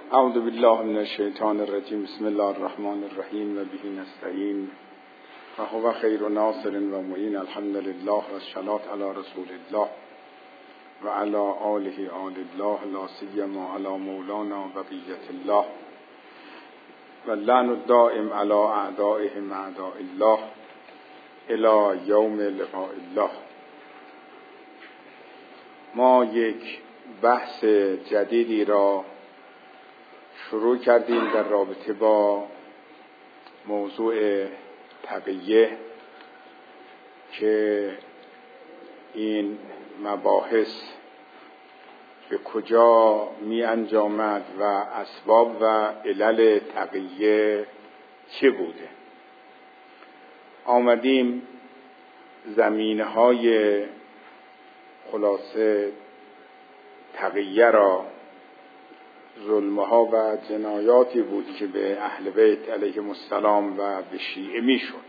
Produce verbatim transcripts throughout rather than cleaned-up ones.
اعوذ بالله من الشیطان الرجیم. بسم الله الرحمن الرحیم و به نستعین و هو خیر ناصر و معین. الحمد لله و الصلاة علی رسول الله و علی آله آل الله، لا سیما علی مولانا بقیة الله و لعن الدائم علی اعدائهم اعداء الله الی یوم لقاء الله. ما یک بحث جدیدی را شروع کردیم در رابطه با موضوع تقیه که این مباحث به کجا می انجامد و اسباب و علل تقیه چه بوده. آمدیم زمینه‌های خلاصه تقیه را، ظلمها و جنایاتی بود که به اهل بیت علیهم السلام و به شیعه می شد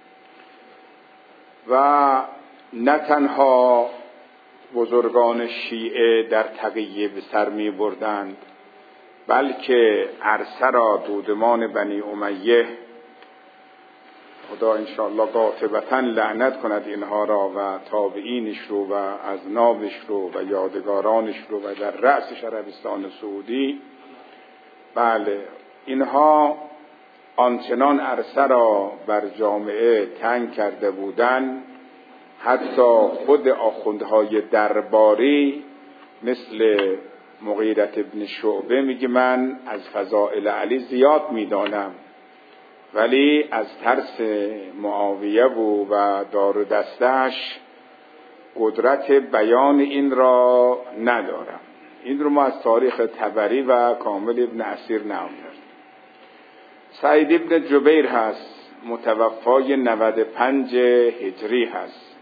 و نه تنها بزرگان شیعه در تقیه به سر می بردند، بلکه عرصه را دودمان بنی امیه، خدا انشاءالله قاطبتاً لعنت کند اینها را و تابعینش رو و اذنابش رو و یادگارانش رو و در رأسش عربستان سعودی، بله اینها آنچنان عرصه را بر جامعه تنگ کرده بودند، حتی خود آخوندهای درباری مثل مغیرة ابن شعبه میگه من از فضائل علی زیاد میدانم، ولی از ترس معاویه و و دار و دستش قدرت بیان این را ندارم. این رو ما از تاریخ طبری و کامل ابن اسیر نقل کرد. سعید ابن جبیر هست، متوفای نود و پنج هجری هست.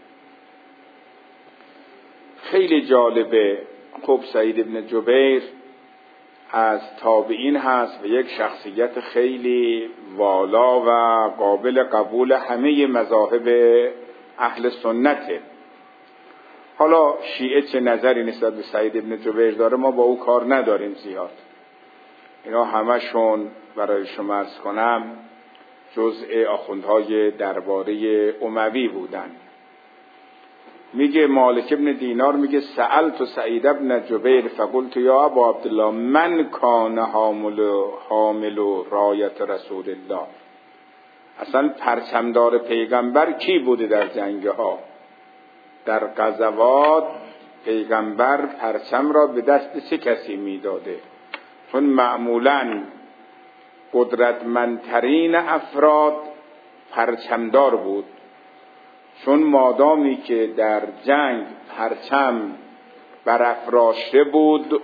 خیلی جالبه. خب سعید ابن جبیر از تابعین هست و یک شخصیت خیلی والا و قابل قبول همه مذاهب اهل سنته. حالا شیعه چه نظری نسبت به سعید ابن جبیر داره ما با او کار نداریم زیاد. اینا همشون برای شما عرض کنم جزء آخوندهای درباره اموی بودن. میگه مالک ابن دینار میگه سألت سعید ابن جبیر فقلت یا ابا عبدالله من کان حامل حامل رایت رسول الله. اصلا پرچمدار پیغمبر کی بوده در جنگ ها؟ در غزوات پیغمبر پرچم را به دست چه کسی میداده؟ چون معمولاً قدرتمندترین افراد پرچمدار بود، چون مادامی که در جنگ پرچم برافراشته بود،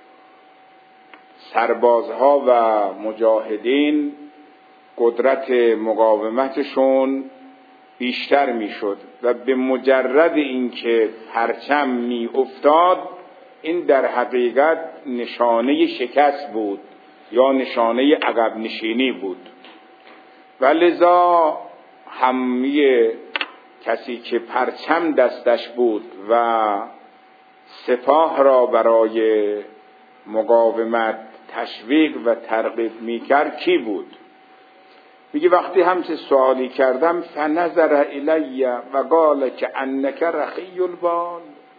سربازها و مجاهدین قدرت مقاومتشون بیشتر میشد و به مجرد اینکه پرچم می افتاد این در حقیقت نشانه شکست بود یا نشانه عقب نشینی بود. و لذا همه کسی که پرچم دستش بود و سپاه را برای مقاومت تشویق و ترغیب میکرد کی بود؟ میگه وقتی همچه سوالی کردم فنظر الی و قال که انک رخی البال،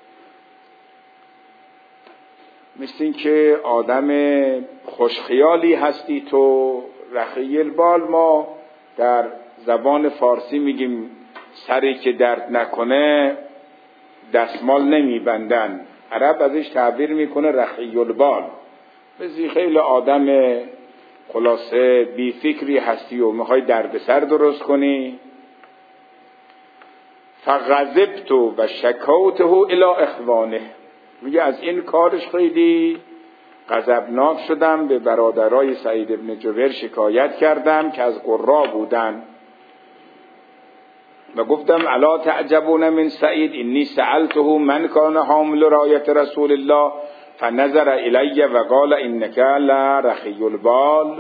مثل این که آدم خوشخیالی هستی تو. رخی البال ما در زبان فارسی میگیم سری که درد نکنه دستمال نمیبندن، عرب ازش تعبیر میکنه رخی البال. مثل خیلی آدم خلاصه بی فکری هستی و میخوای دردسر درست کنی. فغضبت و شکوته الی اخوانه، میگه از این کارش خیلی غضبناک شدم، به برادرای سعید ابن جبیر شکایت کردم که از قرا بودن و گفتم الا تعجبون من سعید انی سألته من کان حامل رایت رسول الله فنظر الی و قال انک لرخی البال.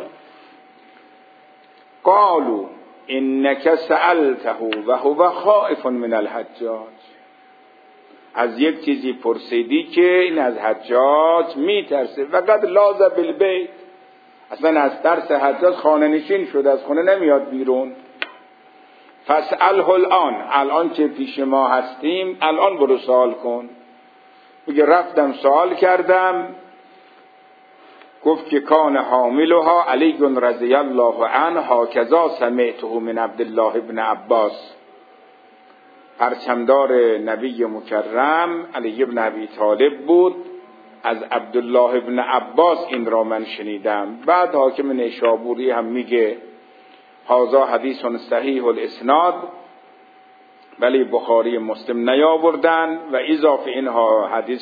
قالوا انک سألته و هو خائف من الحجاج. از یک چیزی پرسیدی که این از حجاج میترسه. وقد لاذ بالبیت، اصلا از ترس حجاج خانه نشین شد، از خونه نمیاد بیرون. فاسأله الان، الان که پیش ما هستیم الان برو سوال کن. میگه رفتم سوال کردم، گفت که کان حاملها علی رضی الله عنه هکذا سمعته من عبدالله ابن عباس. پرچمدار نبی مکرم علی ابن ابی طالب بود، از عبدالله ابن عباس این را من شنیدم. بعد حاکم نیشابوری هم میگه هذا حدیث صحیح الاسناد، ولی بخاری مسلم نیاوردن و اضافه اینها حدیث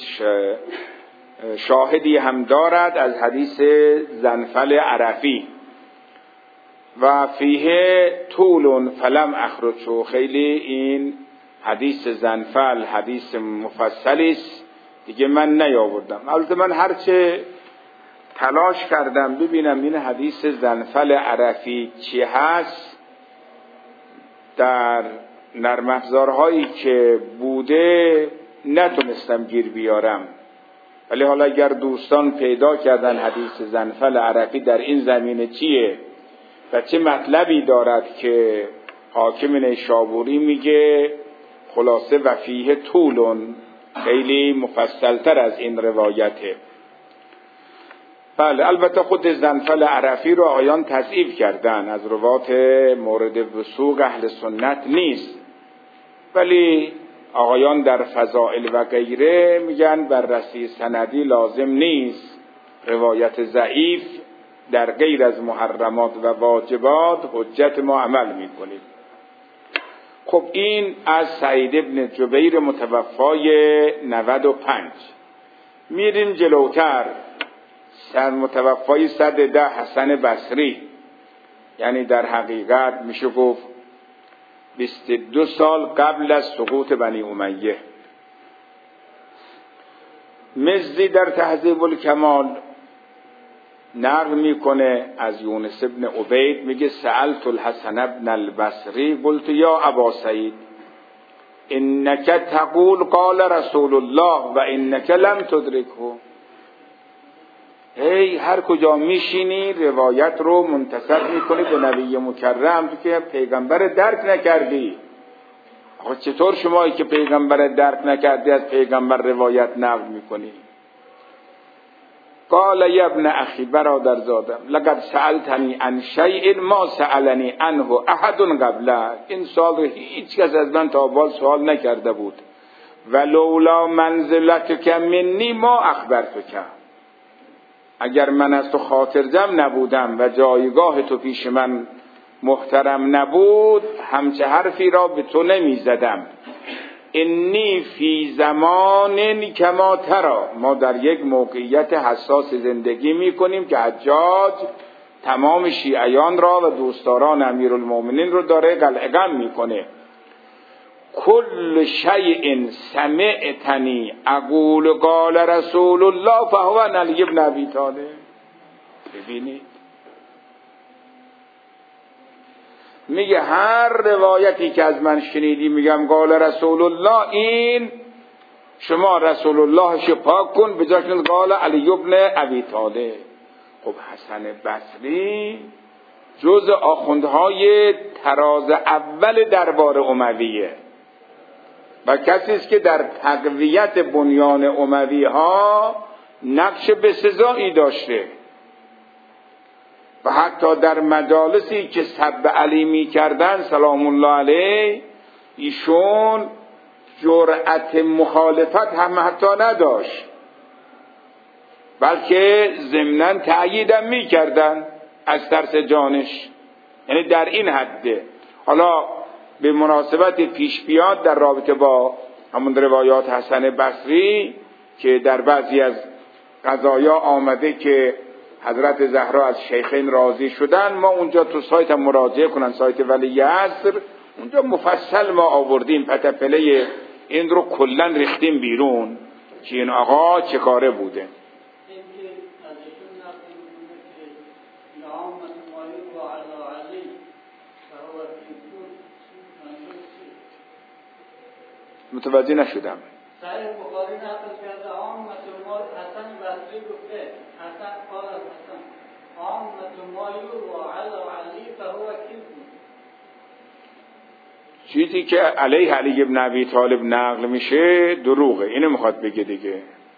شاهدی هم دارد از حدیث زنفل عرفی و فیه طول فلم اخرجه. خیلی این حدیث زنفل حدیث مفصلی است دیگه، من نیاوردم. البته من هرچه تلاش کردم ببینم این حدیث زنفل عرفی چی هست، در نرم افزارهایی که بوده نتونستم گیر بیارم. ولی حالا اگر دوستان پیدا کردن حدیث زنفل عرفی در این زمینه چیه و چه مطلبی دارد که حاکم نیشابوری میگه خلاصه و فیه طولن، خیلی مفصلتر از این روایته. بله البته خود زنفل عرفی رو آقایان تضعیف کردن، از روات مورد وثوق اهل سنت نیست، ولی آقایان در فضائل و غیره میگن بررسی سندی لازم نیست، روایت ضعیف در غیر از محرمات و واجبات حجت ما عمل میکنیم. خب این از سعید ابن جبیر متوفای نود و پنج. میریم جلوتر، سر متوفای صد و ده حسن بصری، یعنی در حقیقت میشه گفت بیست و دو سال قبل از سقوط بنی امیه. مزدی در تهذیب الکمال نقل میکنه از یونس ابن عبید، میگه سألت الحسن ابن البصری قلت یا ابا سعید انک تقول قال رسول الله و انک لم تدرکه. هی هر کجا میشینی روایت رو منتسب میکنی به نبی مکرم، تو که پیغمبر درک نکردی. آخه چطور شمایی که پیغمبر درک نکردی از پیغمبر روایت نقل میکنی؟ قال یا ابن اخی، برادر زادم، لقد سألتنی عن شیء ما سألنی عنه احد قبله. این سوال رو هیچ کس از من تا بال سوال نکرده بود. ولولا منزلتک منی ما اخبرتک. اگر من از تو خاطرجم نبودم و جایگاه تو پیش من محترم نبود، همچه حرفی را به تو نمی زدم. انی فی زمان کما ترا، ما در یک موقعیت حساس زندگی می کنیم که حجاج تمام شیعیان را و دوستداران امیرالمومنین رو داره قلعه‌قم می کنه. کل شیء سمعتنی اقول قال رسول الله فهو علی ابن ابی طالب. ببینید میگه هر روایتی که از من شنیدی میگم قال رسول الله، این شما رسول الله شو پاک کن به جای قال علی ابن ابی طالب. خب حسن بصری جز آخوندهای تراز اول دربار امویه و کسی است که در تقویت بنیان اموی ها نقش بسزایی داشته و حتی در مجالسی که سب علی می کردن سلام الله علیه ایشون جرأت مخالفت هم حتی نداشت، بلکه ضمناً تأییدم می کردن از ترس جانش. یعنی در این حده. حالا به مناسبت پیش بیاد در رابطه با همون روایات حسن بصری که در بعضی از قضایا آمده که حضرت زهرا از شیخین راضی شدن، ما اونجا تو سایت هم مراجعه کنن، سایت ولی عصر، اونجا مفصل ما آوردیم، پتپله این رو کلن ریختیم بیرون که این آقا چه کاره بوده. متوجه نشدم. صحیح بخاری نقل کرده عامة ما حسن بصری گفته حسن قال حسن عامة چیزی که علیه علی ابن ابی طالب نقل میشه دروغه. اینو میخواد بگه دیگه.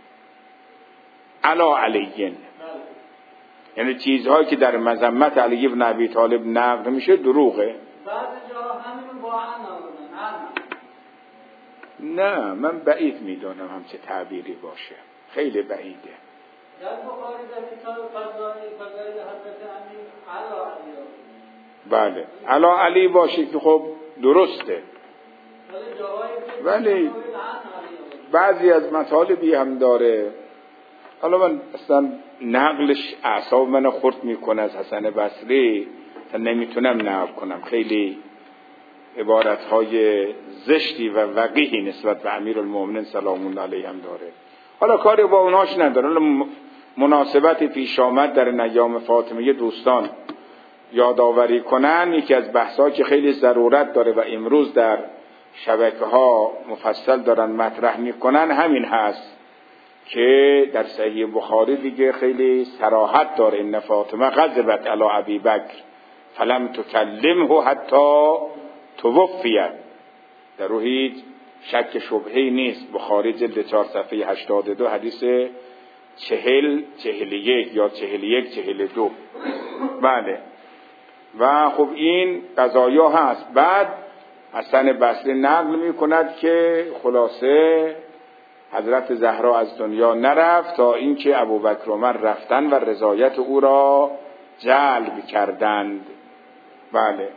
علا علیین، یعنی چیزهایی که در مذمت علی ابن ابی طالب نقل میشه دروغه. بعضی جا همین با عن نه من بعید میدونم همچه تعبیری باشه، خیلی بعیده. در بخاری در کتاب فضائل فضائل حضرت امیر علا علی، بله علا علی باشه که خب درسته، ولی بعضی از مطالبی هم داره. حالا من اصلا نقلش اعصاب منو خرد میکنه از حسن بصری، تا نمیتونم نقل کنم. خیلی عبارتهای زشتی و وقیحی نسبت به امیرالمومنین سلام الله علیه هم داره. حالا کاری با اوناش نداره. حالا مناسبت پیش آمد در نیام فاطمیه دوستان یادآوری کنن، یکی از بحثا که خیلی ضرورت داره و امروز در شبکه ها مفصل دارن مطرح میکنن همین هست که در صحیح بخاری دیگه خیلی صراحت داره. ان فاطمه غضبت علی ابی بکر فلم تکلمه حتی توفیت. در رو هیچ شک شبهه‌ای نیست. بخاری جلد چهار صفحه هشتاد و دو حدیث چهل چهل یک یا چهل یک چهل دو. بله. و خب این قضایا هست. بعد حسن بصری نقل می کند که خلاصه حضرت زهرا از دنیا نرفت تا اینکه ابوبکر و عمر رفتن و رضایت او را جلب کردند. بله.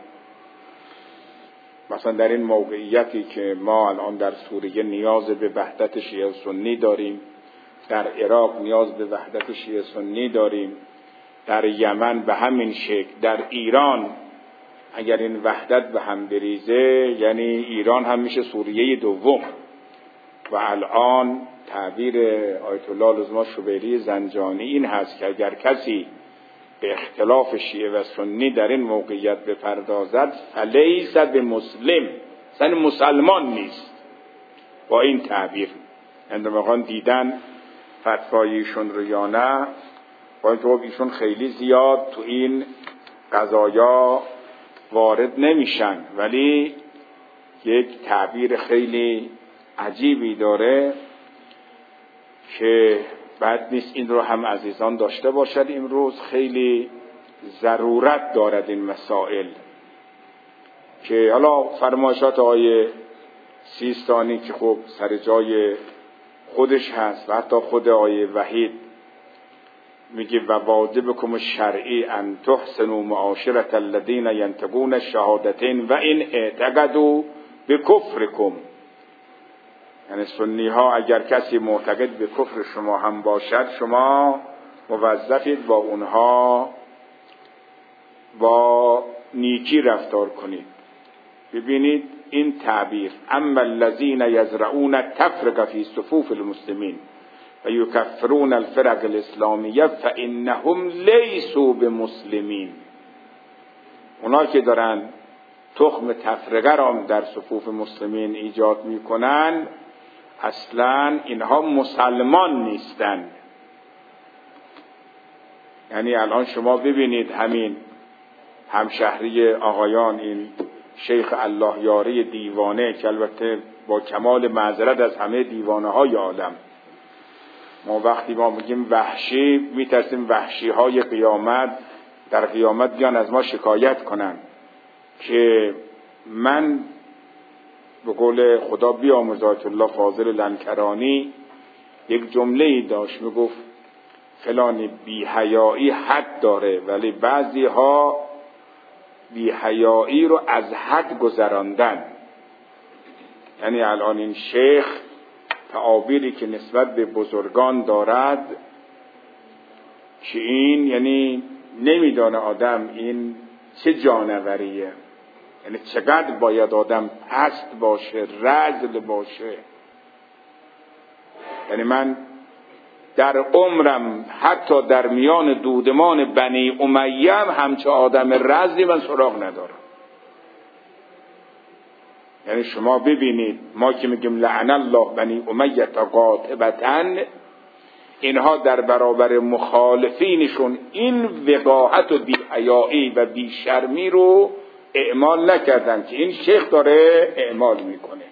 مثلا در این موقعیتی که ما الان در سوریه نیاز به وحدت شیعه سنی داریم، در عراق نیاز به وحدت شیعه سنی داریم، در یمن به همین شکل، در ایران اگر این وحدت به هم بریزه یعنی ایران هم میشه سوریه دوم. و الان تعبیر آیت الله لزما شبیری زنجانی این هست که اگر کسی به اختلاف شیعه و سنی در این موقعیت بپردازد فلیس به مسلم، یعنی مسلمان نیست. با این تعبیر اندمقان دیدن فتواییشون رو یا نه، با اینکه خب ایشون خیلی زیاد تو این قضایا وارد نمیشن، ولی یک تعبیر خیلی عجیبی داره که بد نیست این رو هم عزیزان داشته باشد. امروز خیلی ضرورت دارد این مسائل که حالا فرمایشات آقای سیستانی که خب سر جای خودش هست و حتی خود آقای وحید میگه و واجبکم شرعی ان تحسنوا معاشرة الذین ینطقون الشهادتین و ان اعتقدوا بکفرکم. یعنی سنی ها اگر کسی معتقد به کفر شما هم باشد شما موظفید با اونها با نیکی رفتار کنید. ببینید این تعبیر اما الذین یزرعون التفرقه فی صفوف المسلمین و یکفرون الفرق الاسلامیه فانهم لیسوا بمسلمین. اونا که دارن تخم تفرقه را در صفوف مسلمین ایجاد میکنن اصلا اینها مسلمان نیستند. یعنی الان شما ببینید همین همشهری آقایان این شیخ الله یاری دیوانه که البته با کمال معذرت از همه دیوانه های عالم، ما وقتی ما میگیم وحشی میترسیم وحشی های قیامت در قیامت بیان از ما شکایت کنن که من به قول خدا بیامرزد الله فاضل لنکرانی یک جمله‌ای داشت میگفت فلان بی‌حیایی حد داره ولی بعضی ها بی‌حیایی رو از حد گذراندن. یعنی الان این شیخ تعابیری که نسبت به بزرگان دارد که این یعنی نمیدانه آدم این چه جانوریه، یعنی چقدر باید آدم پست باشه، رذل باشه. یعنی من در عمرم حتی در میان دودمان بنی امیه همچه آدم رذلی من سراغ ندارم. یعنی شما ببینید ما که میگیم لعن الله بنی امیه قاطبتاً، اینها در برابر مخالفینشون این وقاحت و بی‌حیایی و بی‌شرمی رو اعمال نکردن که این شیخ داره اعمال میکنه.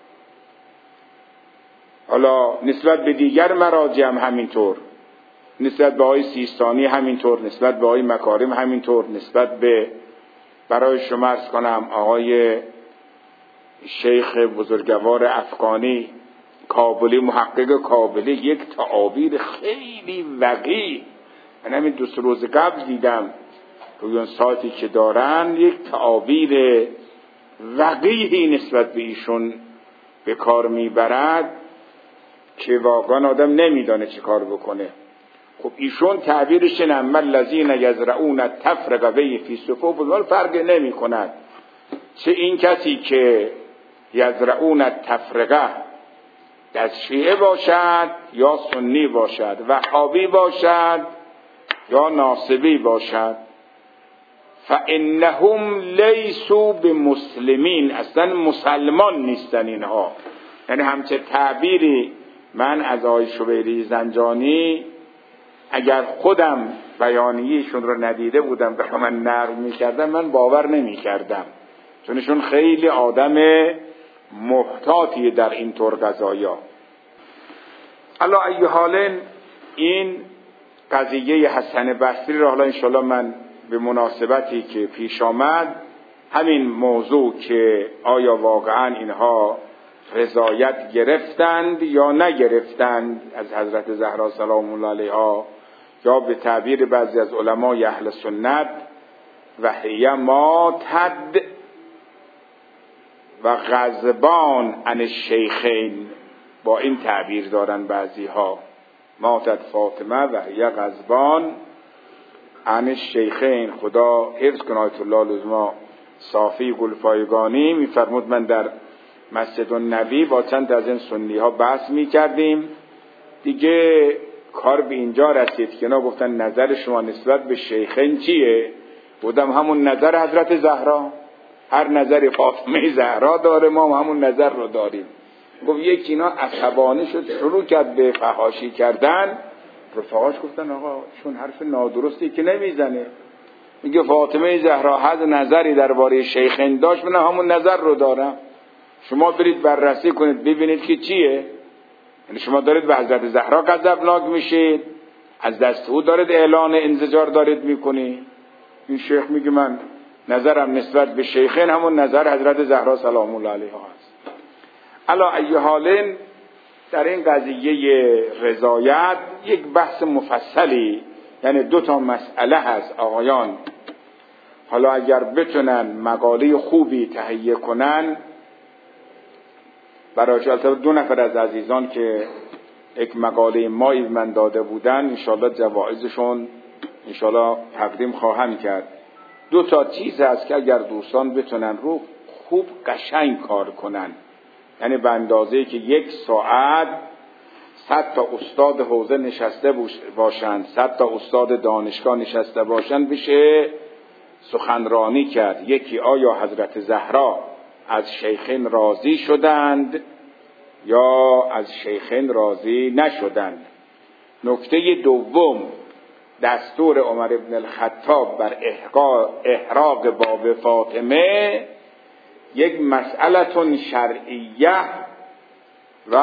حالا نسبت به دیگر مراجع هم همینطور، نسبت به آقای سیستانی همینطور، نسبت به آقای مکارم همینطور، نسبت به برای شما عرض کنم آقای شیخ بزرگوار افغانی کابلی، محقق کابلی، یک تعابیر خیلی وقیح، من همین دو سه روز قبل دیدم روی اون سایتی که دارن، یک تعابیر وقیحی نسبت به ایشون به کار میبرد که واقعا آدم نمیدانه چه کار بکنه. خب ایشون تعبیرش اینه: اما الذین یزرعون التفرقه بین فی صفوف الوال، فرق نمی کند چه این کسی که یزرعون التفرقه از شیعه باشد یا سنی باشد، وهابی باشد یا ناصبی باشد، فانهم لیسوا بمسلمین، اصلا مسلمان نیستن اینها. یعنی همچه تعبیری من از آقای شبیری زنجانی اگر خودم بیانیه‌شون رو ندیده بودم و من نقل می‌کردم من باور نمی‌کردم، چون ایشون خیلی آدم محتاطی در این طور قضایا. علی ای حال این قضیه حسن بصری را حالا انشالله من به مناسبتی که پیش آمد همین موضوع که آیا واقعا اینها رضایت گرفتند یا نگرفتند از حضرت زهرا سلام الله علیها، یا به تعبیر بعضی از علمای اهل سنت و هی ماتد و غضبان عن الشیخین، با این تعبیر دارن بعضی ها، ماتد فاطمه و هی غضبان عن الشیخین. خدا حفظ کنه آیت الله لزما صافی گلفایگانی میفرمود من در مسجد النبی با چند از این سنی ها بحث میکردیم، دیگه کار به اینجا رسید که اینا گفتن نظر شما نسبت به شیخین چیه؟ بودم همون نظر حضرت زهرا، هر نظری فاطمه زهرا داره ما همون نظر رو داریم. گفت یکی اینا عصبانی شد شروع کرد به فحاشی کردن، رفقاش گفتن آقا چون حرف نادرستی که نمیزنه، میگه فاطمه زهرا هر نظری درباره شیخین داشت من همون نظر رو دارم، شما برید بررسی کنید ببینید که چیه. یعنی شما دارید به حضرت زهرا غضبناک میشید، از دست او دارید اعلان انزجار دارید میکنی. این شیخ میگه من نظرم نسبت به شیخین همون نظر حضرت زهرا سلام الله علیها هست. علی ای حال در این قضیه رضایت یک بحث مفصلی، یعنی دو تا مسئله هست آقایان. حالا اگر بتونن مقاله خوبی تهیه کنن برای البته دو نفر از عزیزان که یک مقاله مایی من داده بودن انشالله جوایزشون انشالله تقدیم خواهم کرد. دو تا چیز هست که اگر دوستان بتونن رو خوب قشنگ کار کنن، یعنی به اندازه‌ای که یک ساعت صد تا استاد حوزه نشسته باشند، صد تا استاد دانشگاه نشسته باشند، بشه سخنرانی کرد. یکی آیا حضرت زهرا از شیخین راضی شدند یا از شیخین راضی نشدند. نکته دوم دستور عمر ابن الخطاب بر احراق باب فاطمه یک مسئله شرعیه و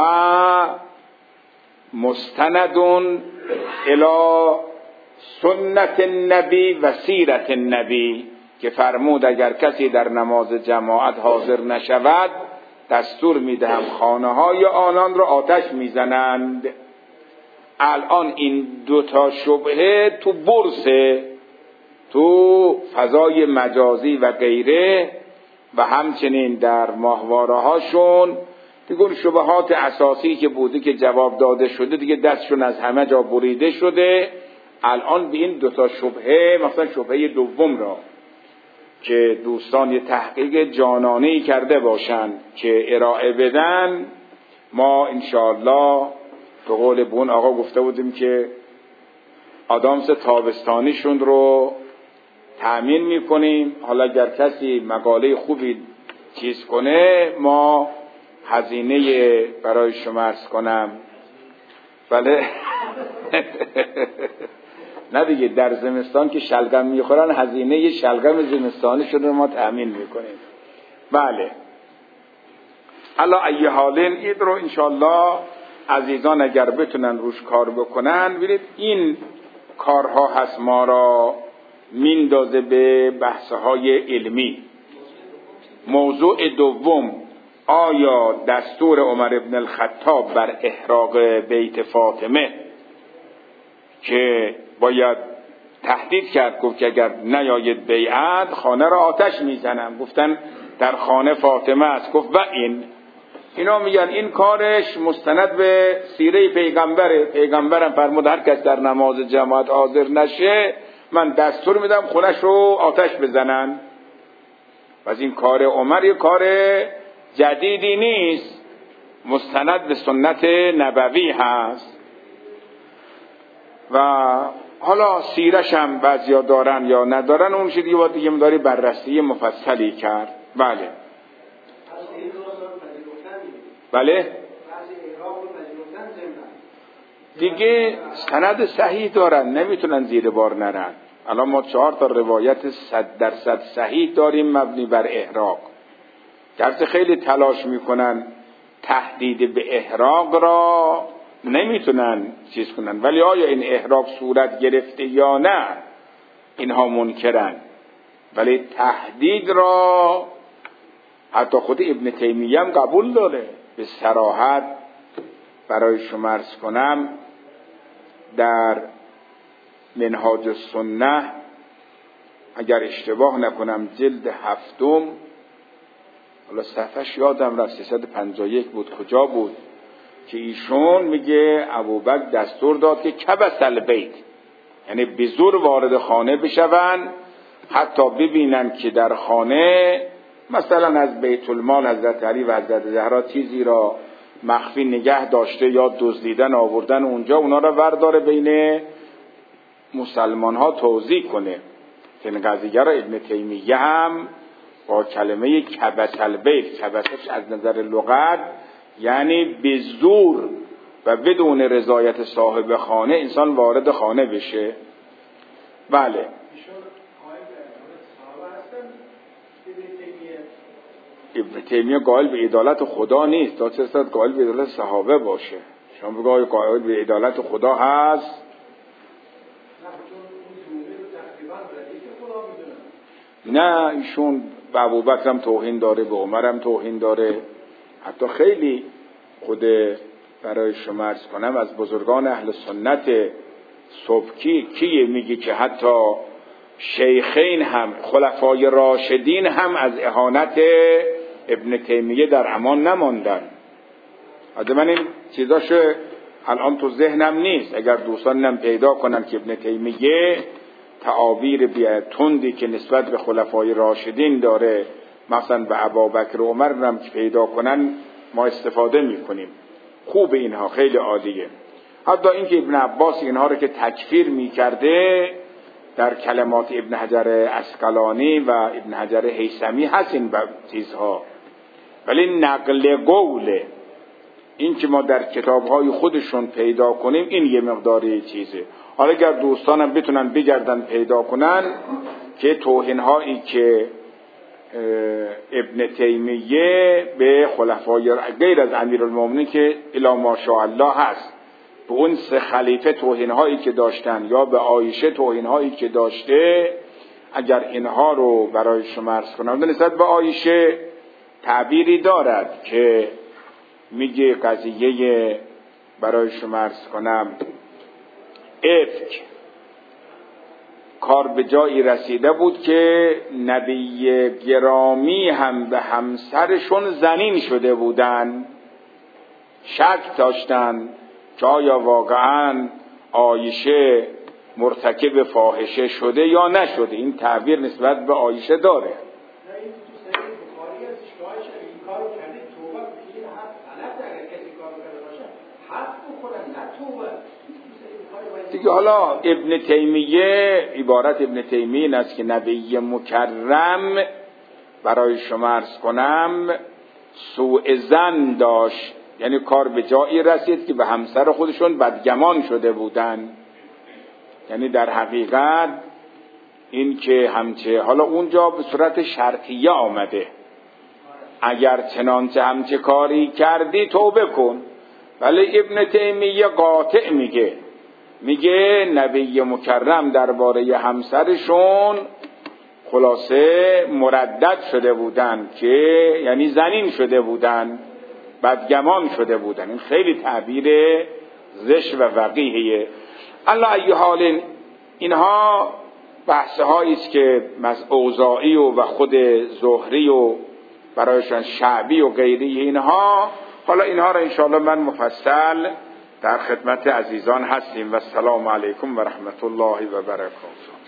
مستند الی سنت النبی و سیرت النبی که فرمود اگر کسی در نماز جماعت حاضر نشود دستور میدهم خانه های آنان را آتش میزنند. الان این دوتا شبهه تو بورسه، تو فضای مجازی و غیره و همچنین در ماهواره هاشون دیگه شبهات اساسی که بوده که جواب داده شده دیگه دستشون از همه جا بریده شده. الان به این دوتا شبهه، مثلا شبهه دوم را که دوستان یه تحقیق جانانه‌ای کرده باشن که ارائه بدن، ما انشاءالله به قول بون آقا گفته بودیم که آدامس تابستانیشون رو تأمین میکنیم. حالا اگر کسی مقاله خوبی چیز کنه ما هزینه برای شما عرض کنم، بله نه دیگه، در زمستان که شلغم میخورن هزینه یه شلغم زمستانیشون رو ما تأمین میکنیم. بله، علا ای حالین این رو انشالله عزیزان اگر بتونن روش کار بکنن، ببینید این کارها هست ما را میندازه به بحثهای علمی. موضوع دوم، آیا دستور عمر ابن الخطاب بر احراق بیت فاطمه که باید تهدید کرد، گفت که اگر نیاید بیعت خانه را آتش میزنم. گفتن در خانه فاطمه است. گفت و این اینا میگن این کارش مستند به سیره پیغمبره. پیغمبرم فرمود هر کس در نماز جماعت حاضر نشه من دستور میدم خونش رو آتش بزنن. و این کار عمر یه کار جدیدی نیست، مستند به سنت نبوی هست. و حالا سیرش هم بعضیا دارن یا ندارن، اون شد دیگه باید دیگه مداری بررسی مفصلی کرد. بله بله دیگه سند صحیح دارن، نمیتونن زیر بار نرن. الان ما چهار تا روایت صد درصد صحیح داریم مبنی بر احراق. گرچه خیلی تلاش میکنن تهدید به احراق را نمیتونن چیز کنن، ولی آیا این احراق صورت گرفته یا نه اینها منکرن. ولی تهدید را حتی خود ابن تیمیه هم قبول داره. به صراحت برای شما عرض کنم در منهاج السنه اگر اشتباه نکنم جلد هفتم، حالا صفحش یادم رفت سیصد و پنجاه و یک بود، کجا بود که ایشون میگه ابوبکر دستور داد که کبس البیت، یعنی به زور وارد خانه بشون، حتی ببینن که در خانه مثلا از بیت المال حضرت علی و حضرت زهرا چیزی را مخفی نگه داشته یا دزدیدن آوردن اونجا، اونا را ورداره بین مسلمان ها توزیع کنه. که این قضیه را ابن تیمیه هم با کلمه کبس البیت، کبسش از نظر لغت یعنی به زور و بدون رضایت صاحب خانه انسان وارد خانه بشه. بله ابن تیمیه قائل به عدالت خدا نیست، تا چه رسد قائل به عدالت صحابه باشه. شما بگوید قائل به عدالت خدا هست؟ نه، ایشون به ابوبکر هم توهین داره، به عمر هم توهین داره. حتی خیلی خود برای شما عرض کنم از بزرگان اهل سنت سبکی کیه میگه که حتی شیخین هم خلفای راشدین هم از اهانت ابن تیمیه در امان نماندن. حتی من این چیزاشو الان تو ذهنم نیست، اگر دوستانم پیدا کنن که ابن تیمیه تعابیر بی تندی که نسبت به خلفای راشدین داره، مثلا به ابوبکر و عمر هم که پیدا کنن ما استفاده میکنیم. خوب اینها، خیلی عالیه. حتی اینکه ابن عباس اینها رو که تکفیر میکرده در کلمات ابن حجر عسقلانی و ابن حجر هیثمی هست این چیزها، ولی نقل قوله این که ما در کتابهای خودشون پیدا کنیم این یه مقداری چیزه. حالا اگر دوستانم بتونن بگردن پیدا کنن که توهین‌هایی که ابن تیمیه به خلفای غیر از امیرالمومنین که الی ماشاءالله هست، به اون سه خلیفه توهین‌هایی که داشتن یا به عایشه توهین‌هایی که داشته، اگر اینها رو برای شما عرض کنم، نسبت به عایشه تعبیری دارد که میگه قضیه برای شما عرض کنم افک کار به جایی رسیده بود که نبی گرامی هم به همسرشون زنین شده بودن، شک داشتن که آیا واقعا عایشه مرتکب فاحشه شده یا نشده. این تعبیر نسبت به عایشه داره. دیگه حالا ابن تیمیه، عبارت ابن تیمیه این است که نبی مکرم برای شما عرض کنم سوء ظن داشت، یعنی کار به جایی رسید که به همسر خودشون بدگمان شده بودن. یعنی در حقیقت این که همچه، حالا اونجا به صورت شرطیه آمده، اگر چنانچه همچه کاری کردی توبه کن. ولی ابن تیمیه قاطع میگه، میگه نبی مکرم درباره همسرشون خلاصه مردد شده بودن، که یعنی زنین شده بودن، بدگمان شده بودن. این خیلی تعبیر زشت و وقیحیه. الله ای حال اینها بحث هایی است که اوزاعی و, و خود زهری و برایشان شعبی و غیری اینها، حالا اینها را انشاءالله من مفصل در خدمت عزیزان هستیم. و السلام علیکم و رحمت الله و برکاته.